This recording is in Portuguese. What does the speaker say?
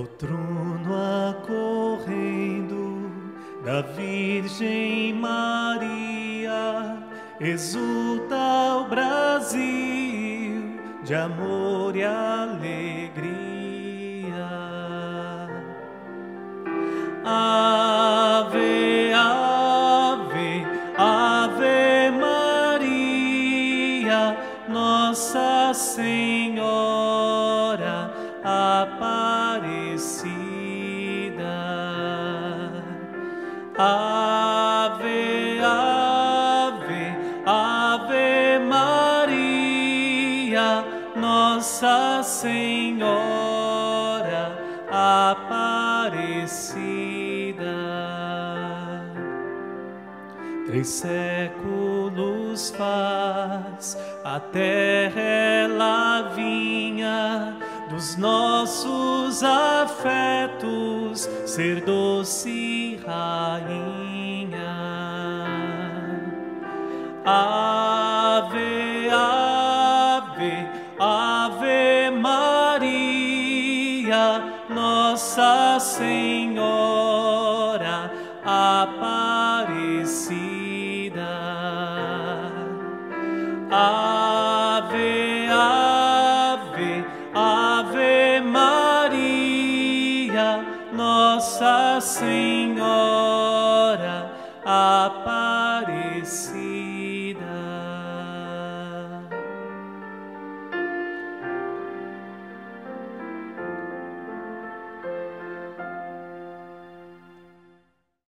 Ao trono acorrendo da Virgem Maria, exulta o Brasil de amor e alegria. Ave, ave, ave Maria, Nossa Senhora Aparecida. Ave, ave, ave Maria, Nossa Senhora Aparecida. 3 séculos faz, a terra ela vinha dos nossos afetos ser doce rainha. Ave, ave, ave Maria, Nossa Senhora Aparecida. Ave, ave, ave Maria, Nossa Senhora Aparecida.